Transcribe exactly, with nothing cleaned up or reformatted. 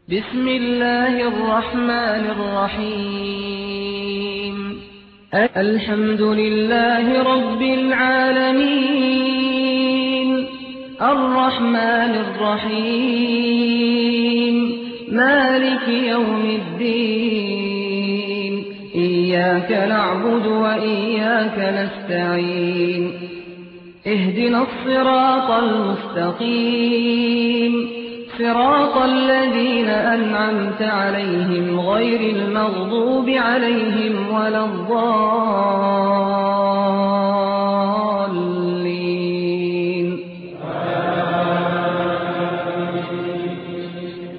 بسم الله الرحمن الرحيم. الحمد لله رب العالمين، الرحمن الرحيم، مالك يوم الدين. إياك نعبد وإياك نستعين. اهدنا الصراط المستقيم، صراط الذين أنعمت عليهم غير المغضوب عليهم ولا الضالين.